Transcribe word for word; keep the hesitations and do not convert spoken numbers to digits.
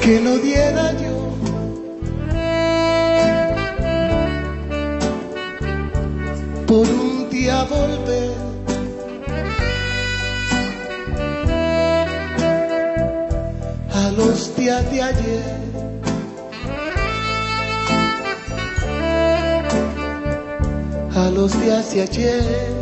que lo diera yo. Por un día volver a los días de ayer, a los días de ayer.